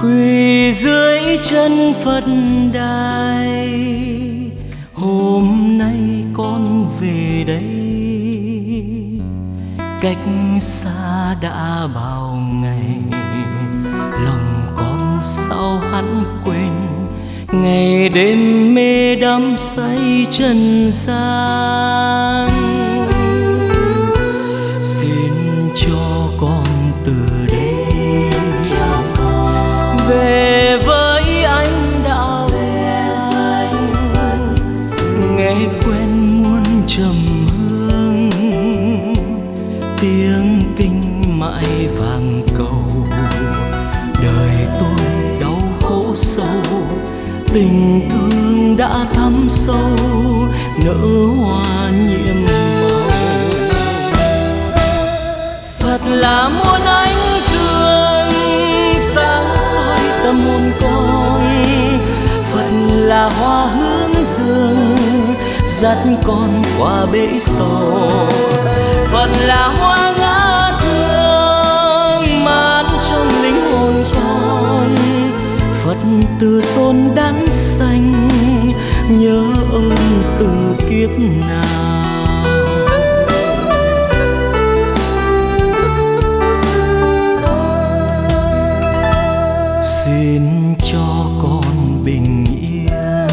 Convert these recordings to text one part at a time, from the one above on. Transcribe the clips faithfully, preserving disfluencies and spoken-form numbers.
quỳ dưới chân Phật đài. Hôm nay con về đây, cách xa đã bao ngày, lòng con sao hắn quên ngày đêm mê đắm say trần gian. Xin cho con từ đây về với anh đạo vàng, nghe quen muôn trầm hương, tiếng kinh mãi vang cầu. Đời tôi đau khổ sâu, tình thương đã thắm sâu, nở hoa nhiệm màu. Phật là muôn ánh dương sáng soi tâm hồn con, Phật là hoa hướng dương dắt con qua bể sầu. Phật là hoa ngát hương mát trong linh hồn con, Phật từ tôn đắn xanh nhớ ơn từ kiếp nào. Xin cho con bình yên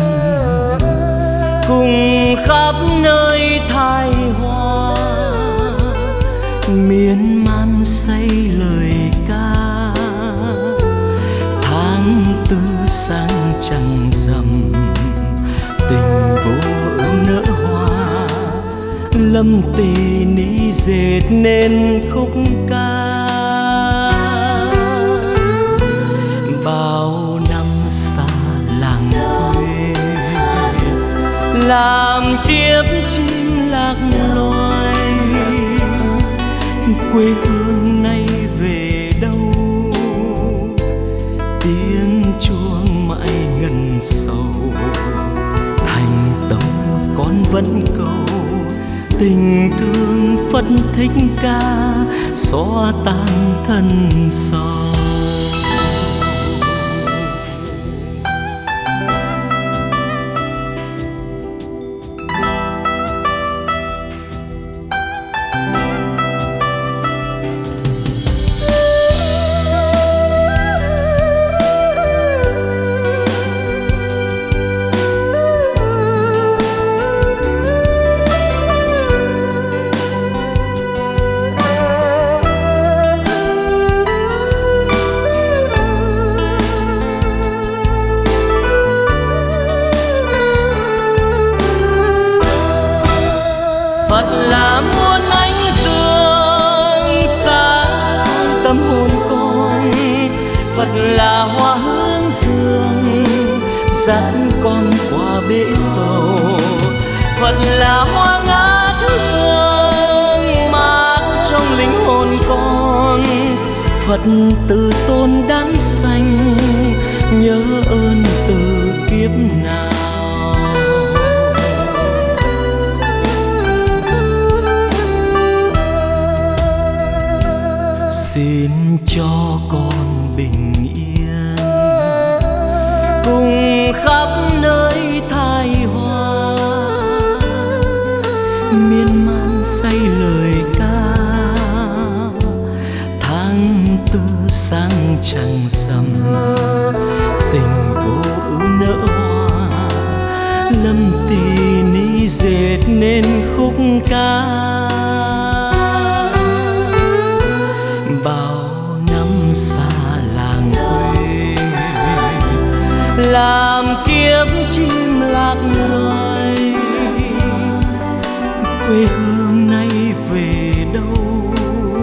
cùng khắp nơi thai hoa, miên man say lời ca. Tháng tư sáng trăng rằm, tình vô ưu nở hoa, lâm tì ni dệt nên khúc ca. Bao năm xa làng quê, làm kiếp chim lạc loài, quê hương nay về đâu, tiếng chuông mãi ngân sầu. Thành tâm con vẫn cầu, tình thương Phật thích ca xóa tan thân sầu. Phật là muôn ánh dương sáng soi tâm hồn con, Phật là hoa hướng dương dắt con qua bể sầu. Phật là hoa ngát hương mát trong linh hồn con, Phật từ tôn đắn xanh nhớ ơn từ kiếp nào. Xin cho con bình yên cùng khắp nơi thai hoa, miên man say lời ca. Tháng tư sáng trăng rằm, tình vô ưu nở hoa, lâm tì ni dệt nên khúc ca. Bao năm xa làng quê, làm kiếp chim lạc loài, quê hương nay về đâu,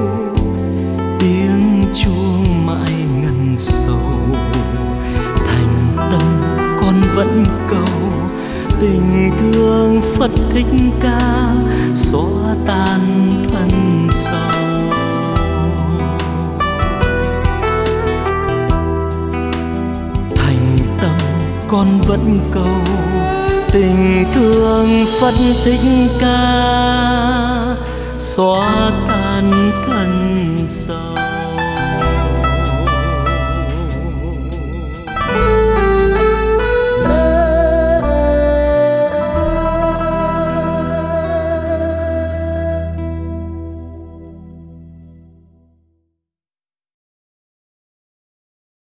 tiếng chuông mãi ngân sầu. Thành tâm con vẫn cầu, tình thương Phật thích ca xóa tan thân sầu. Con vẫn cầu, tình thương Phật thích ca xóa tan thân sầu.